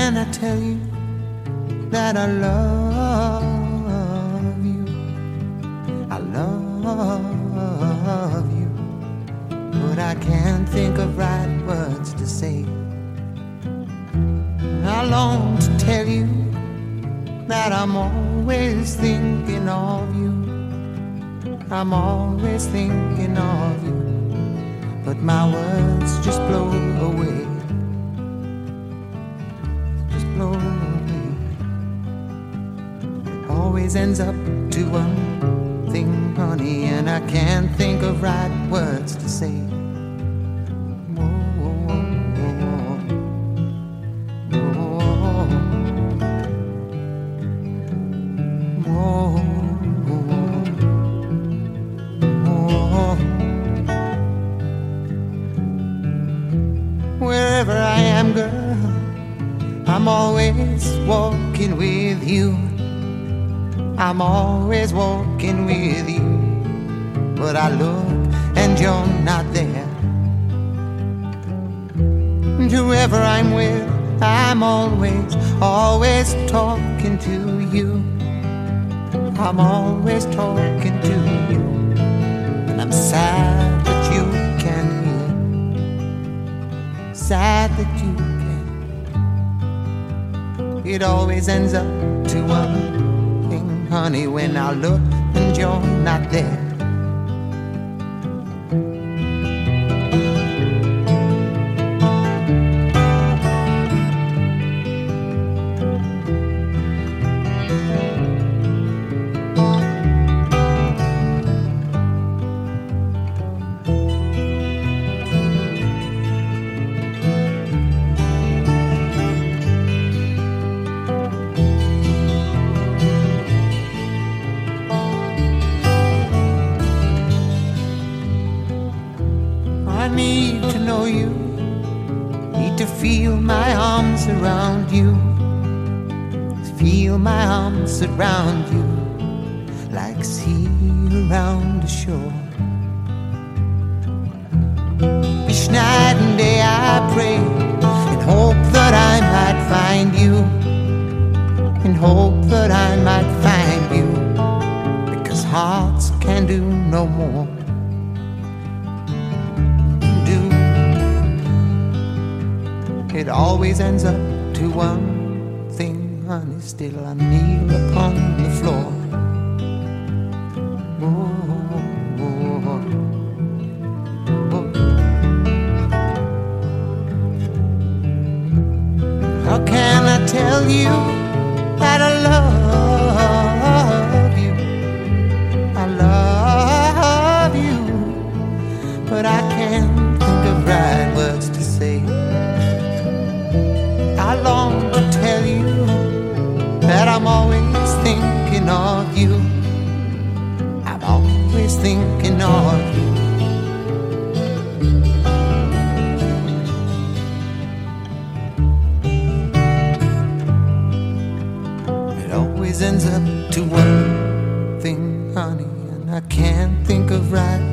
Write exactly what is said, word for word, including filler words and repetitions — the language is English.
can I tell you that I love you? I love you, but I can't think of right words to say. I long to tell you that I'm always thinking of you. I'm always thinking of you, but my words just blow away. Just blow away. It always ends up to one thing, honey, and I can't think of right words to say. Wherever I am, girl, I'm always walking with you. I'm always walking with you, but I look and you're not there. And whoever I'm with, I'm always, always talking to you. I'm always talking to you, and I'm sad that you can't hear. Sad that you can't. It always ends up to one thing, honey, when I look and you're not there. I need to know you, need to feel my arms around you, feel my arms around you, like sea around the shore. Each night and day I pray, in hope that I might find you, in hope that I might find you, because hearts can do no more. It always ends up to one thing, honey, still I kneel upon the floor. Oh, oh, oh, oh. How can I tell you that I love you? I love you, but I can't think of right words to say. I long to tell you that I'm always thinking of you. I'm always thinking of you. It always ends up to one thing, honey, and I can't think of right